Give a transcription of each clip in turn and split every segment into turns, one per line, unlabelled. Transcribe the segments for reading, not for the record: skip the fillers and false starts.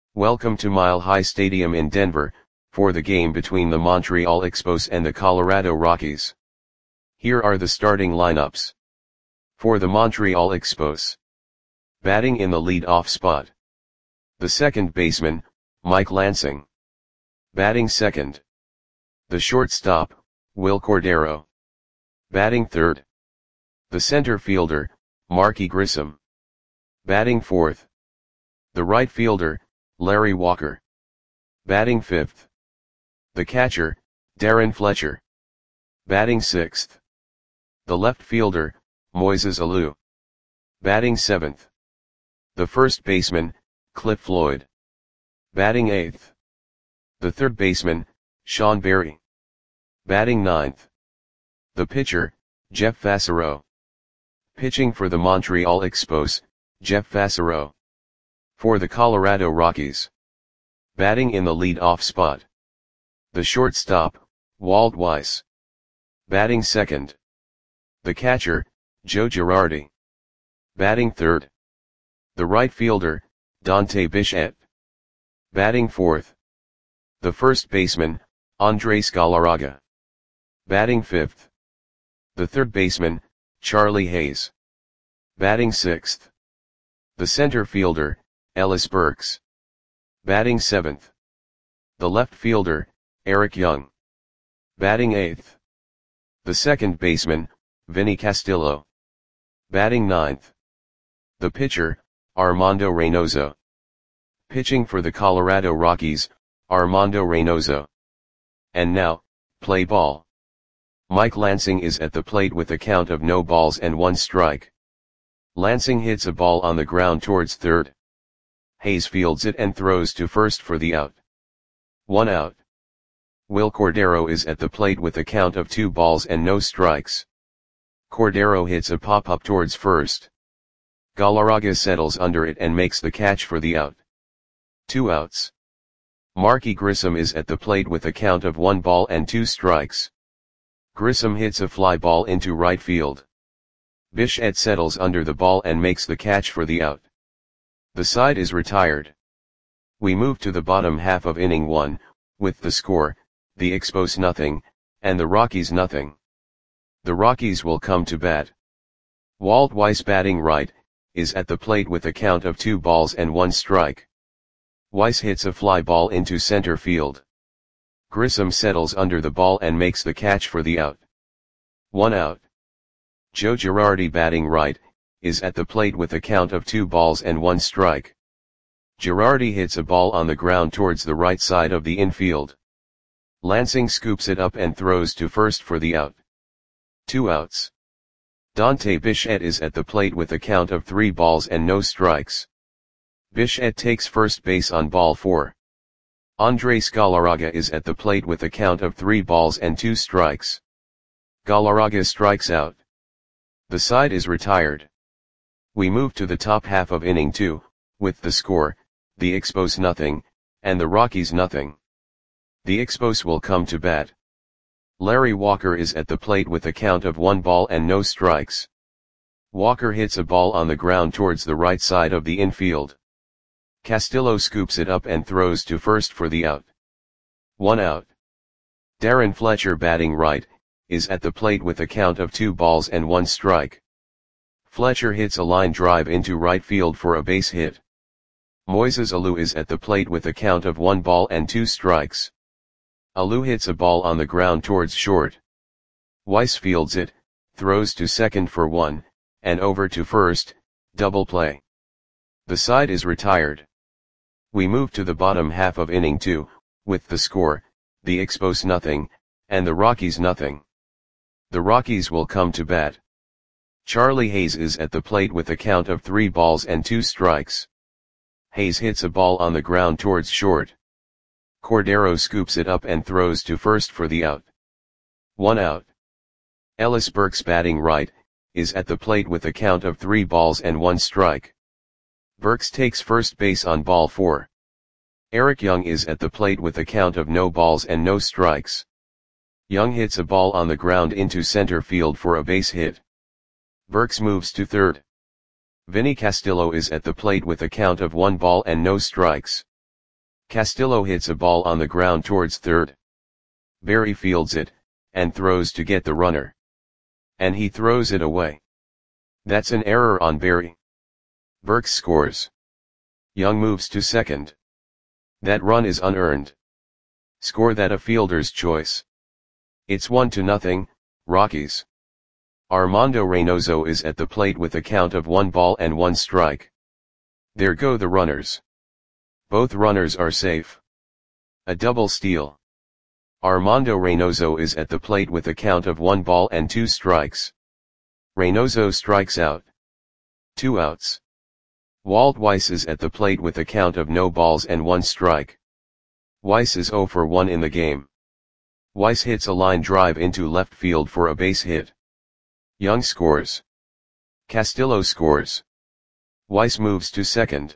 Welcome to Mile High Stadium in Denver, for the game between the Montreal Expos and the Colorado Rockies. Here are the starting lineups. For the Montreal Expos. Batting in the lead-off spot. The second baseman, Mike Lansing. Batting second. The shortstop, Wil Cordero. Batting third. The center fielder, Marky Grissom. Batting fourth. The right fielder, Larry Walker. Batting fifth. The catcher, Darren Fletcher. Batting sixth. The left fielder, Moises Alou. Batting seventh. The first baseman, Cliff Floyd. Batting eighth. The third baseman, Sean Berry. Batting ninth. The pitcher, Jeff Fassero. Pitching for the Montreal Expos, Jeff Fassero. For the Colorado Rockies. Batting in the lead-off spot. The shortstop, Walt Weiss. Batting second. The catcher, Joe Girardi. Batting third. The right fielder, Dante Bichette. Batting fourth. The first baseman, Andres Galarraga. Batting fifth. The third baseman, Charlie Hayes. Batting sixth. The center fielder, Ellis Burks. Batting seventh. The left fielder, Eric Young. Batting eighth. The second baseman, Vinny Castillo. Batting ninth. The pitcher, Armando Reynoso. Pitching for the Colorado Rockies, Armando Reynoso. And now, play ball. Mike Lansing is at the plate with a count of no balls and 1 strike. Lansing hits a ball on the ground towards third. Hayes fields it and throws to first for the out. 1 out. Wil Cordero is at the plate with a count of 2 balls and no strikes. Cordero hits a pop-up towards first. Galarraga settles under it and makes the catch for the out. 2 outs. Marky Grissom is at the plate with a count of 1 ball and 2 strikes. Grissom hits a fly ball into right field. Bichette settles under the ball and makes the catch for the out. The side is retired. We move to the bottom half of inning 1, with the score, the Expos nothing, and the Rockies nothing. The Rockies will come to bat. Walt Weiss batting right, is at the plate with a count of 2 balls and 1 strike. Weiss hits a fly ball into center field. Grissom settles under the ball and makes the catch for the out. 1 out. Joe Girardi batting right, is at the plate with a count of 2 balls and 1 strike. Girardi hits a ball on the ground towards the right side of the infield. Lansing scoops it up and throws to first for the out. 2 outs. Dante Bichette is at the plate with a count of 3 balls and no strikes. Bichette takes first base on ball 4. Andres Galarraga is at the plate with a count of 3 balls and 2 strikes. Galarraga strikes out. The side is retired. We move to the top half of inning 2, with the score, the Expos nothing, and the Rockies nothing. The Expos will come to bat. Larry Walker is at the plate with a count of 1 ball and no strikes. Walker hits a ball on the ground towards the right side of the infield. Castillo scoops it up and throws to first for the out. 1 out. Darren Fletcher batting right, is at the plate with a count of 2 balls and 1 strike. Fletcher hits a line drive into right field for a base hit. Moises Alou is at the plate with a count of 1 ball and 2 strikes. Alou hits a ball on the ground towards short. Weiss fields it, throws to second for 1, and over to first, double play. The side is retired. We move to the bottom half of inning 2, with the score, the Expos nothing, and the Rockies nothing. The Rockies will come to bat. Charlie Hayes is at the plate with a count of 3 balls and 2 strikes. Hayes hits a ball on the ground towards short. Cordero scoops it up and throws to first for the out. 1 out. Ellis Burks batting right, is at the plate with a count of 3 balls and 1 strike. Burks takes first base on ball 4. Eric Young is at the plate with a count of no balls and no strikes. Young hits a ball on the ground into center field for a base hit. Burks moves to third. Vinny Castillo is at the plate with a count of 1 ball and no strikes. Castillo hits a ball on the ground towards third. Barry fields it, and throws to get the runner. And he throws it away. That's an error on Barry. Burks scores. Young moves to second. That run is unearned. Score that a fielder's choice. It's 1-0, Rockies. Armando Reynoso is at the plate with a count of 1 ball and 1 strike. There go the runners. Both runners are safe. A double steal. Armando Reynoso is at the plate with a count of 1 ball and 2 strikes. Reynoso strikes out. 2 outs. Walt Weiss is at the plate with a count of no balls and 1 strike. Weiss is 0 for 1 in the game. Weiss hits a line drive into left field for a base hit. Young scores. Castillo scores. Weiss moves to second.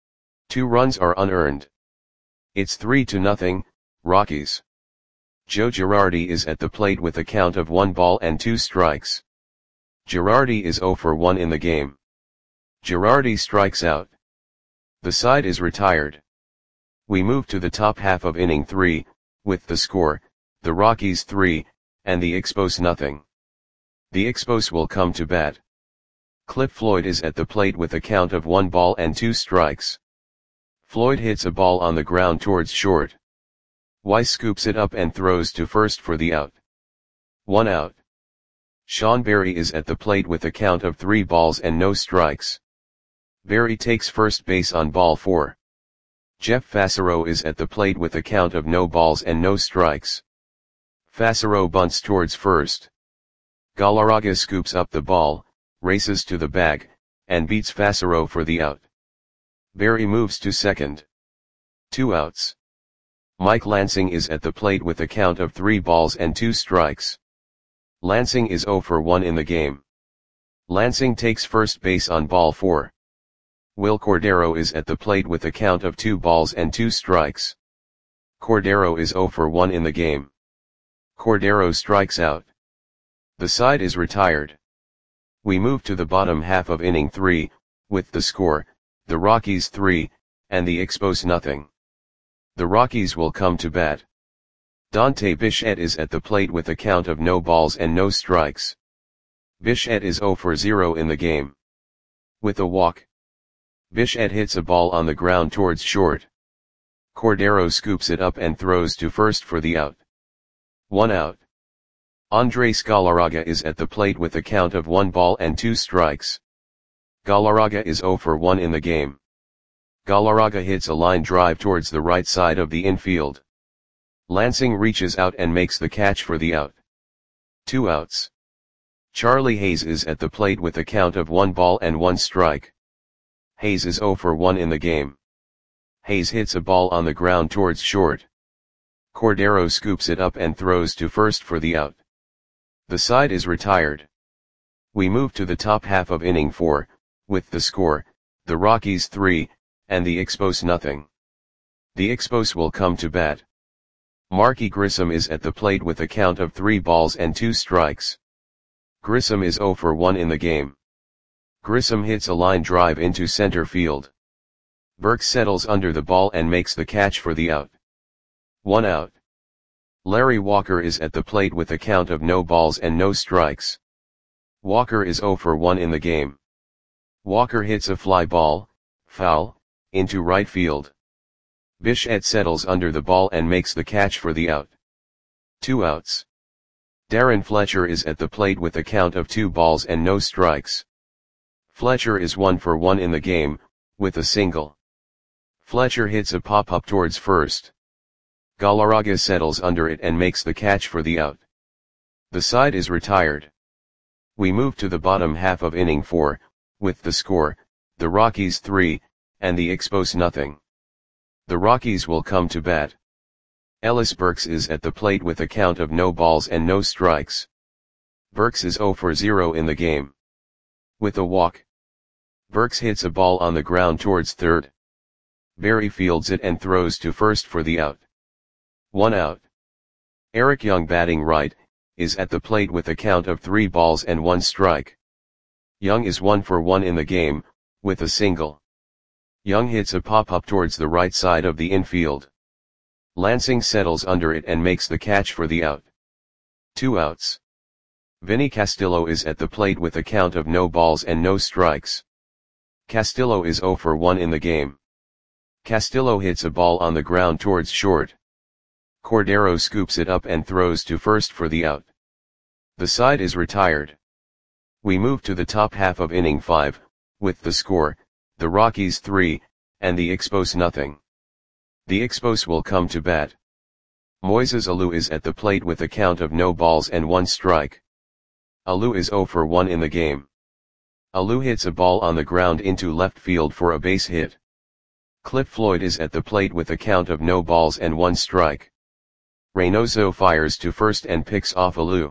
2 runs are unearned. It's 3-0, Rockies. Joe Girardi is at the plate with a count of 1 ball and 2 strikes. Girardi is 0 for 1 in the game. Girardi strikes out. The side is retired. We move to the top half of inning 3, with the score, the Rockies 3, and the Expos nothing. The Expos will come to bat. Cliff Floyd is at the plate with a count of 1 ball and 2 strikes. Floyd hits a ball on the ground towards short. Weiss scoops it up and throws to first for the out. 1 out. Sean Barry is at the plate with a count of 3 balls and no strikes. Barry takes first base on ball 4. Jeff Fassero is at the plate with a count of no balls and no strikes. Fassero bunts towards first. Galarraga scoops up the ball, races to the bag, and beats Fassero for the out. Barry moves to second. 2 outs. Mike Lansing is at the plate with a count of 3 balls and 2 strikes. Lansing is 0 for 1 in the game. Lansing takes first base on ball 4. Will Cordero is at the plate with a count of 2 balls and 2 strikes. Cordero is 0 for 1 in the game. Cordero strikes out. The side is retired. We move to the bottom half of inning 3, with the score, the Rockies 3, and the Expos nothing. The Rockies will come to bat. Dante Bichette is at the plate with a count of no balls and no strikes. Bichette is 0 for 0 in the game. With a walk. Bichette hits a ball on the ground towards short. Cordero scoops it up and throws to first for the out. 1 out. Andres Galarraga is at the plate with a count of 1 ball and 2 strikes. Galarraga is 0 for 1 in the game. Galarraga hits a line drive towards the right side of the infield. Lansing reaches out and makes the catch for the out. 2 outs. Charlie Hayes is at the plate with a count of 1 ball and 1 strike. Hayes is 0 for 1 in the game. Hayes hits a ball on the ground towards short. Cordero scoops it up and throws to first for the out. The side is retired. We move to the top half of inning 4, with the score, the Rockies 3, and the Expos nothing. The Expos will come to bat. Marky Grissom is at the plate with a count of 3 balls and 2 strikes. Grissom is 0 for 1 in the game. Grissom hits a line drive into center field. Burks settles under the ball and makes the catch for the out. 1 out. Larry Walker is at the plate with a count of no balls and no strikes. Walker is 0 for 1 in the game. Walker hits a fly ball, foul, into right field. Bichette settles under the ball and makes the catch for the out. 2 outs. Darren Fletcher is at the plate with a count of 2 balls and no strikes. Fletcher is 1 for 1 in the game, with a single. Fletcher hits a pop-up towards first. Galarraga settles under it and makes the catch for the out. The side is retired. We move to the bottom half of inning 4, with the score, the Rockies 3, and the Expos nothing. The Rockies will come to bat. Ellis Burks is at the plate with a count of no balls and no strikes. Burks is 0 for 0 in the game. With a walk. Burks hits a ball on the ground towards third. Barry fields it and throws to first for the out. 1 out. Eric Young, batting right, is at the plate with a count of 3 balls and 1 strike. Young is 1 for 1 in the game, with a single. Young hits a pop-up towards the right side of the infield. Lansing settles under it and makes the catch for the out. 2 outs. Vinny Castillo is at the plate with a count of no balls and no strikes. Castillo is 0 for 1 in the game. Castillo hits a ball on the ground towards short. Cordero scoops it up and throws to first for the out. The side is retired. We move to the top half of inning 5, with the score, the Rockies 3, and the Expos nothing. The Expos will come to bat. Moises Alou is at the plate with a count of no balls and 1 strike. Alou is 0 for 1 in the game. Alou hits a ball on the ground into left field for a base hit. Cliff Floyd is at the plate with a count of no balls and 1 strike. Reynoso fires to first and picks off Alou.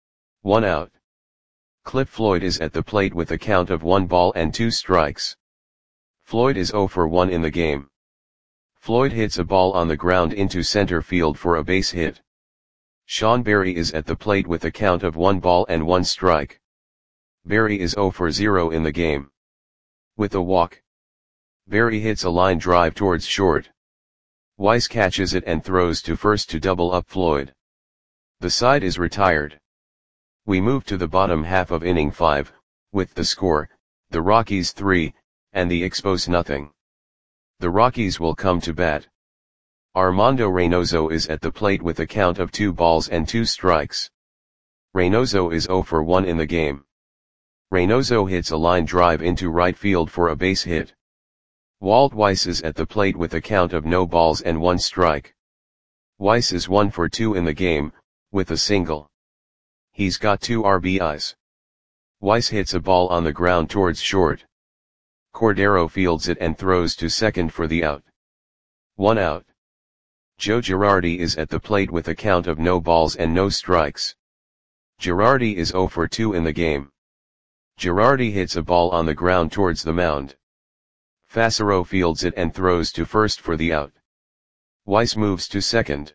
1 out. Cliff Floyd is at the plate with a count of 1 ball and 2 strikes. Floyd is 0 for 1 in the game. Floyd hits a ball on the ground into center field for a base hit. Sean Berry is at the plate with a count of 1 ball and 1 strike. Berry is 0 for 0 in the game. With a walk, Berry hits a line drive towards short. Weiss catches it and throws to first to double up Floyd. The side is retired. We move to the bottom half of inning 5, with the score, the Rockies 3, and the Expos nothing. The Rockies will come to bat. Armando Reynoso is at the plate with a count of 2 balls and 2 strikes. Reynoso is 0 for 1 in the game. Reynoso hits a line drive into right field for a base hit. Walt Weiss is at the plate with a count of no balls and 1 strike. Weiss is 1 for 2 in the game, with a single. He's got 2 RBIs. Weiss hits a ball on the ground towards short. Cordero fields it and throws to second for the out. 1 out. Joe Girardi is at the plate with a count of no balls and no strikes. Girardi is 0 for 2 in the game. Girardi hits a ball on the ground towards the mound. Fassero fields it and throws to first for the out. Weiss moves to second.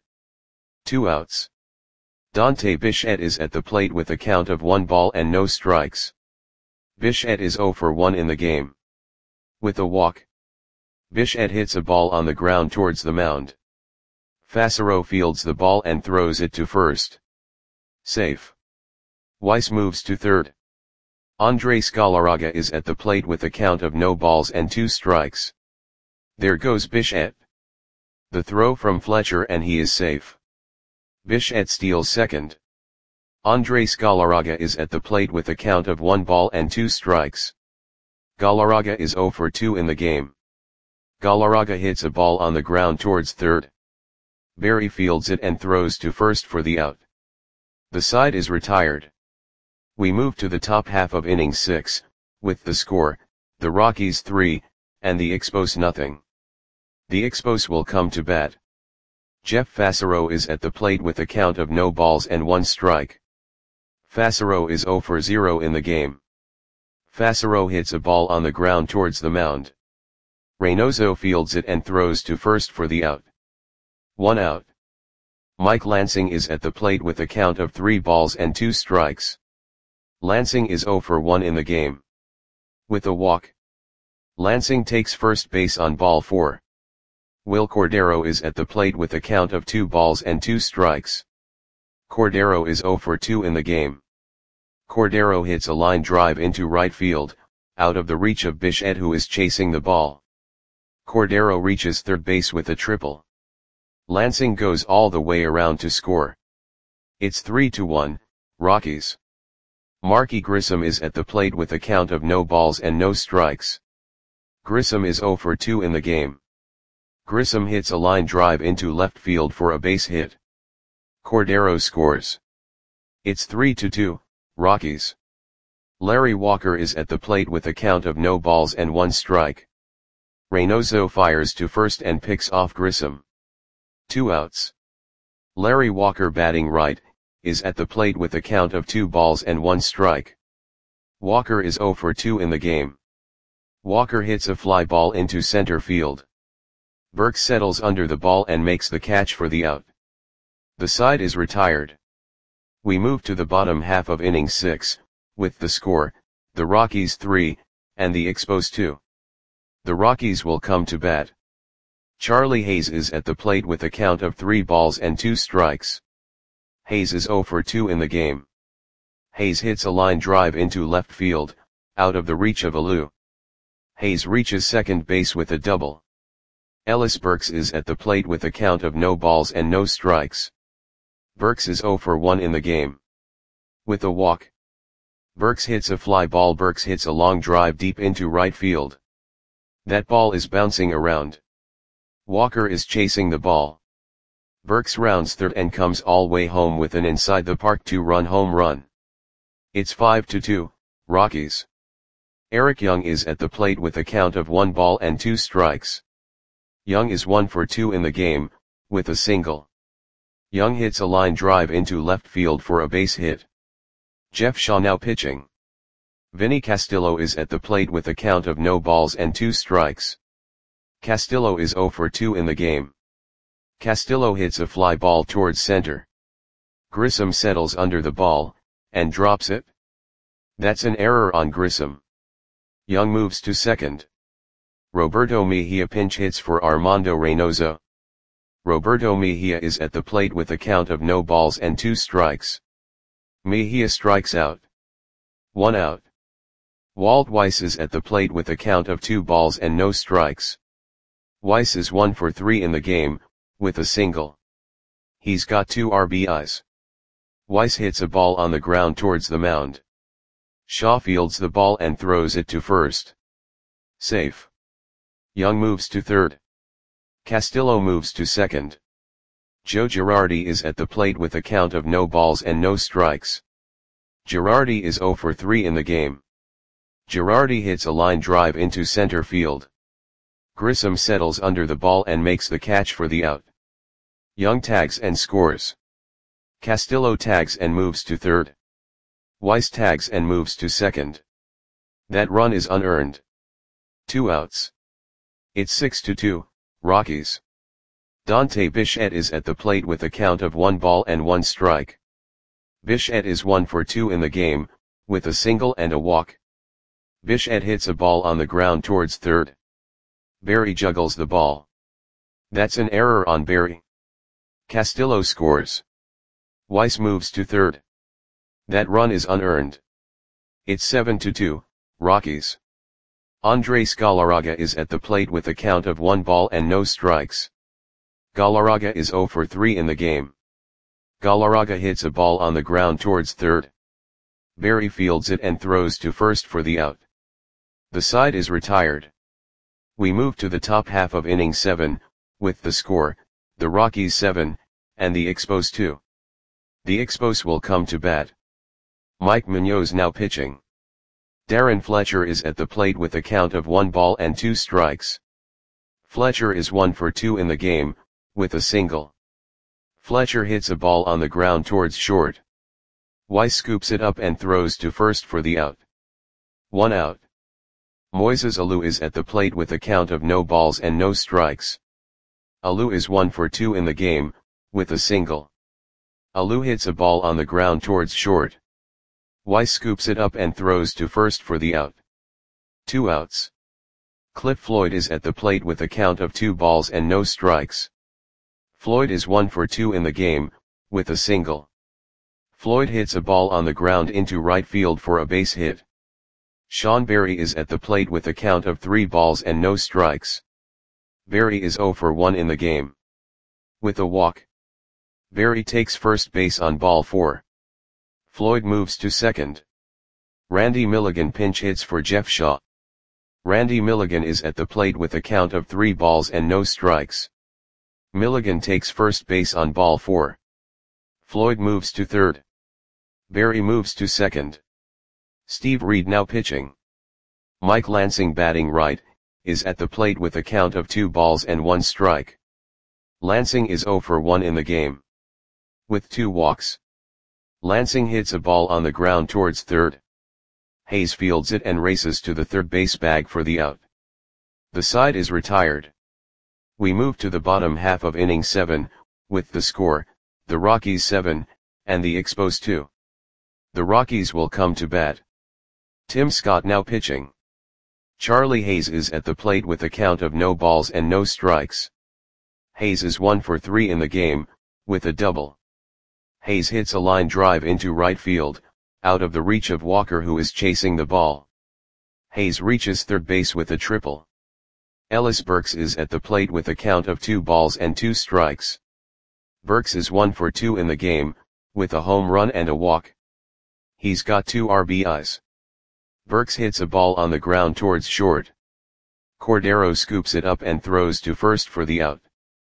2 outs. Dante Bichette is at the plate with a count of 1 ball and no strikes. Bichette is 0 for 1 in the game. With a walk, Bichette hits a ball on the ground towards the mound. Fassero fields the ball and throws it to first. Safe. Weiss moves to third. Andres Galarraga is at the plate with a count of no balls and 2 strikes. There goes Bichette. The throw from Fletcher and he is safe. Bichette steals second. Andres Galarraga is at the plate with a count of 1 ball and 2 strikes. Galarraga is 0 for 2 in the game. Galarraga hits a ball on the ground towards third. Berry fields it and throws to first for the out. The side is retired. We move to the top half of inning 6, with the score, the Rockies 3, and the Expos nothing. The Expos will come to bat. Jeff Fassero is at the plate with a count of no balls and 1 strike. Fassero is 0 for 0 in the game. Fassero hits a ball on the ground towards the mound. Reynoso fields it and throws to first for the out. 1 out. Mike Lansing is at the plate with a count of 3 balls and 2 strikes. Lansing is 0 for 1 in the game. With a walk, Lansing takes first base on ball 4. Will Cordero is at the plate with a count of 2 balls and 2 strikes. Cordero is 0 for 2 in the game. Cordero hits a line drive into right field, out of the reach of Bichette who is chasing the ball. Cordero reaches third base with a triple. Lansing goes all the way around to score. It's 3-1, Rockies. Marky Grissom is at the plate with a count of no balls and no strikes. Grissom is 0 for 2 in the game. Grissom hits a line drive into left field for a base hit. Cordero scores. It's 3-2, Rockies. Larry Walker is at the plate with a count of no balls and 1 strike. Reynoso fires to first and picks off Grissom. 2 outs. Larry Walker batting right, is at the plate with a count of 2 balls and 1 strike. Walker is 0 for 2 in the game. Walker hits a fly ball into center field. Burke settles under the ball and makes the catch for the out. The side is retired. We move to the bottom half of inning 6, with the score, the Rockies 3, and the Expos 2. The Rockies will come to bat. Charlie Hayes is at the plate with a count of 3 balls and 2 strikes. Hayes is 0 for 2 in the game. Hayes hits a line drive into left field, out of the reach of Alou. Hayes reaches second base with a double. Ellis Burks is at the plate with a count of no balls and no strikes. Burks is 0 for 1 in the game. With a walk. Burks hits a fly ball. Burks hits a long drive deep into right field. That ball is bouncing around. Walker is chasing the ball. Burks rounds third and comes all way home with an inside the park 2-run home run. It's 5-2, Rockies. Eric Young is at the plate with a count of 1 ball and 2 strikes. Young is 1 for 2 in the game, with a single. Young hits a line drive into left field for a base hit. Jeff Shaw now pitching. Vinny Castillo is at the plate with a count of no balls and 2 strikes. Castillo is 0 for 2 in the game. Castillo hits a fly ball towards center. Grissom settles under the ball, and drops it. That's an error on Grissom. Young moves to second. Roberto Mejia pinch hits for Armando Reynoso. Roberto Mejia is at the plate with a count of no balls and 2 strikes. Mejia strikes out. 1 out. Walt Weiss is at the plate with a count of 2 balls and no strikes. Weiss is 1 for 3 in the game, with a single. He's got 2 RBIs. Weiss hits a ball on the ground towards the mound. Shaw fields the ball and throws it to first. Safe. Young moves to third. Castillo moves to second. Joe Girardi is at the plate with a count of no balls and no strikes. Girardi is 0 for 3 in the game. Girardi hits a line drive into center field. Grissom settles under the ball and makes the catch for the out. Young tags and scores. Castillo tags and moves to third. Weiss tags and moves to second. That run is unearned. 2 outs. It's 6-2, Rockies. Dante Bichette is at the plate with a count of 1 ball and 1 strike. Bichette is 1 for 2 in the game, with a single and a walk. Bichette hits a ball on the ground towards third. Berry juggles the ball. That's an error on Berry. Castillo scores. Weiss moves to third. That run is unearned. It's 7-2, Rockies. Andres Galarraga is at the plate with a count of 1 ball and no strikes. Galarraga is 0 for 3 in the game. Galarraga hits a ball on the ground towards third. Berry fields it and throws to first for the out. The side is retired. We move to the top half of inning 7, with the score, the Rockies 7, and the Expos 2. The Expos will come to bat. Mike Munoz now pitching. Darren Fletcher is at the plate with a count of 1 ball and 2 strikes. Fletcher is 1 for 2 in the game, with a single. Fletcher hits a ball on the ground towards short. Weiss scoops it up and throws to first for the out. 1 out. Moises Alou is at the plate with a count of no balls and no strikes. Alou is 1 for 2 in the game, with a single. Alou hits a ball on the ground towards short. Weiss scoops it up and throws to first for the out. 2 outs. Cliff Floyd is at the plate with a count of 2 balls and no strikes. Floyd is 1 for 2 in the game, with a single. Floyd hits a ball on the ground into right field for a base hit. Sean Berry is at the plate with a count of 3 balls and no strikes. Berry is 0 for 1 in the game. With a walk. Berry takes first base on ball 4. Floyd moves to second. Randy Milligan pinch hits for Jeff Shaw. Randy Milligan is at the plate with a count of 3 balls and no strikes. Milligan takes first base on ball 4. Floyd moves to third. Berry moves to second. Steve Reed now pitching. Mike Lansing batting right, is at the plate with a count of 2 balls and 1 strike. Lansing is 0 for 1 in the game. With 2 walks. Lansing hits a ball on the ground towards third. Hayes fields it and races to the third base bag for the out. The side is retired. We move to the bottom half of inning 7, with the score, the Rockies 7, and the Expos 2. The Rockies will come to bat. Tim Scott now pitching. Charlie Hayes is at the plate with a count of no balls and no strikes. Hayes is 1 for 3 in the game, with a double. Hayes hits a line drive into right field, out of the reach of Walker who is chasing the ball. Hayes reaches third base with a triple. Ellis Burks is at the plate with a count of 2 balls and 2 strikes. Burks is 1 for 2 in the game, with a home run and a walk. He's got 2 RBIs. Burks hits a ball on the ground towards short. Cordero scoops it up and throws to first for the out.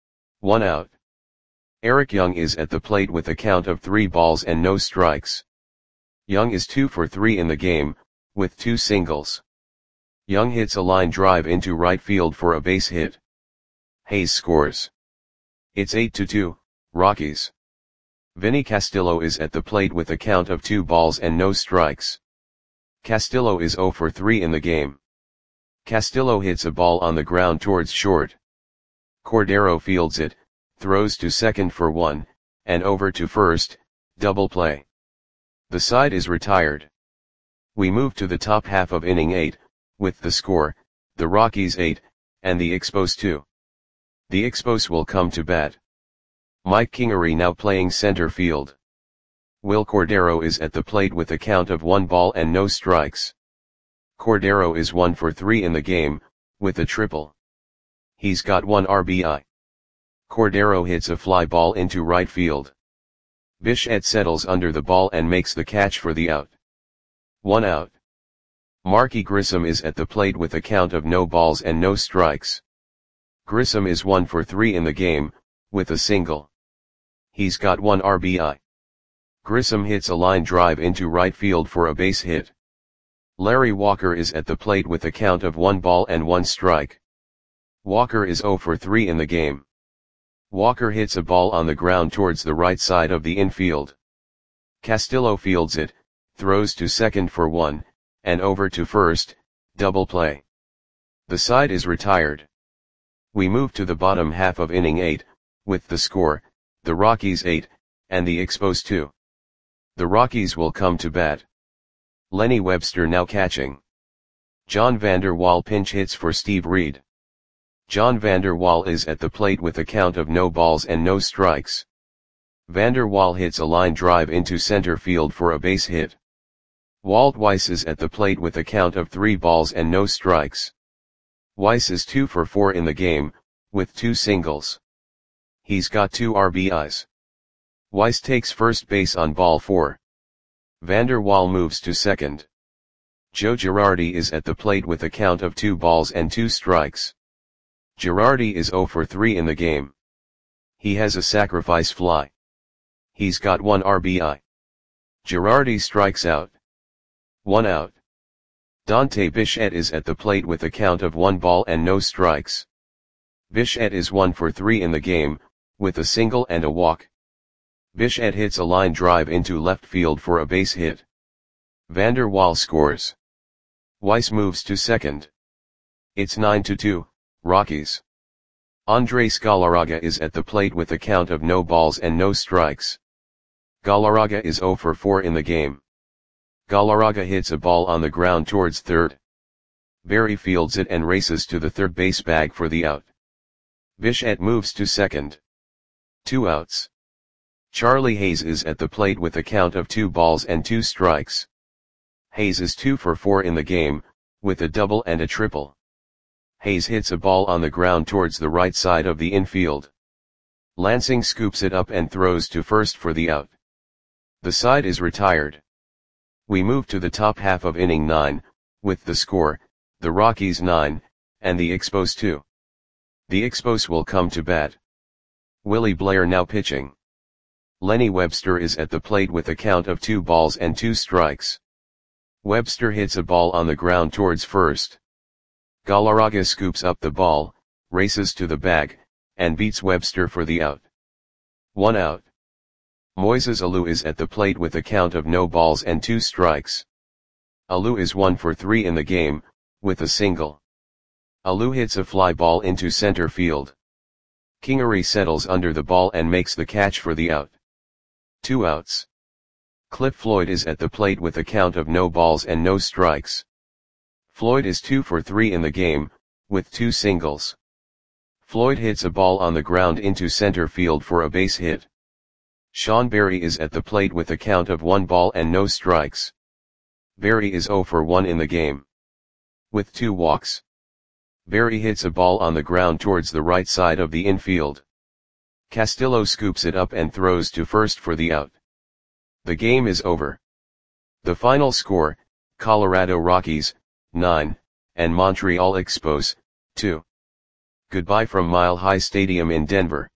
1 out. Eric Young is at the plate with a count of 3 balls and no strikes. Young is 2 for 3 in the game, with 2 singles. Young hits a line drive into right field for a base hit. Hayes scores. It's 8-2, Rockies. Vinny Castillo is at the plate with a count of 2 balls and no strikes. Castillo is 0 for 3 in the game. Castillo hits a ball on the ground towards short. Cordero fields it, throws to second for 1, and over to first, double play. The side is retired. We move to the top half of inning 8, with the score, the Rockies 8, and the Expos 2. The Expos will come to bat. Mike Kingery now playing center field. Will Cordero is at the plate with a count of 1 ball and no strikes. Cordero is 1 for 3 in the game, with a triple. He's got 1 RBI. Cordero hits a fly ball into right field. Bichette settles under the ball and makes the catch for the out. 1 out. Marky Grissom is at the plate with a count of no balls and no strikes. Grissom is 1 for 3 in the game, with a single. He's got 1 RBI. Grissom hits a line drive into right field for a base hit. Larry Walker is at the plate with a count of 1 ball and 1 strike. Walker is 0 for 3 in the game. Walker hits a ball on the ground towards the right side of the infield. Castillo fields it, throws to second for 1, and over to first, double play. The side is retired. We move to the bottom half of inning 8, with the score, the Rockies 8, and the Expos 2. The Rockies will come to bat. Lenny Webster now catching. John Vander Wal pinch hits for Steve Reed. John Vander Wal is at the plate with a count of no balls and no strikes. Vander Wal hits a line drive into center field for a base hit. Walt Weiss is at the plate with a count of 3 balls and no strikes. Weiss is 2 for 4 in the game, with 2 singles. He's got 2 RBIs. Weiss takes first base on ball 4. Vander Wal moves to second. Joe Girardi is at the plate with a count of 2 balls and 2 strikes. Girardi is 0 for 3 in the game. He has a sacrifice fly. He's got 1 RBI. Girardi strikes out. 1 out. Dante Bichette is at the plate with a count of 1 ball and no strikes. Bichette is 1 for 3 in the game, with a single and a walk. Bichette hits a line drive into left field for a base hit. Vander Wal scores. Weiss moves to second. It's 9-2, Rockies. Andres Galarraga is at the plate with a count of no balls and no strikes. Galarraga is 0 for 4 in the game. Galarraga hits a ball on the ground towards third. Berry fields it and races to the third base bag for the out. Bichette moves to second. 2 outs. Charlie Hayes is at the plate with a count of 2 balls and 2 strikes. Hayes is 2 for 4 in the game, with a double and a triple. Hayes hits a ball on the ground towards the right side of the infield. Lansing scoops it up and throws to first for the out. The side is retired. We move to the top half of inning 9, with the score, the Rockies 9, and the Expos 2. The Expos will come to bat. Willie Blair now pitching. Lenny Webster is at the plate with a count of 2 balls and 2 strikes. Webster hits a ball on the ground towards first. Galarraga scoops up the ball, races to the bag, and beats Webster for the out. 1 out. Moises Alou is at the plate with a count of no balls and 2 strikes. Alou is 1 for 3 in the game, with a single. Alou hits a fly ball into center field. Kingery settles under the ball and makes the catch for the out. 2 outs. Cliff Floyd is at the plate with a count of no balls and no strikes. Floyd is 2 for 3 in the game, with 2 singles. Floyd hits a ball on the ground into center field for a base hit. Sean Berry is at the plate with a count of 1 ball and no strikes. Berry is 0 for 1 in the game, with 2 walks. Berry hits a ball on the ground towards the right side of the infield. Castillo scoops it up and throws to first for the out. The game is over. The final score, Colorado Rockies, 9, and Montreal Expos, 2. Goodbye from Mile High Stadium in Denver.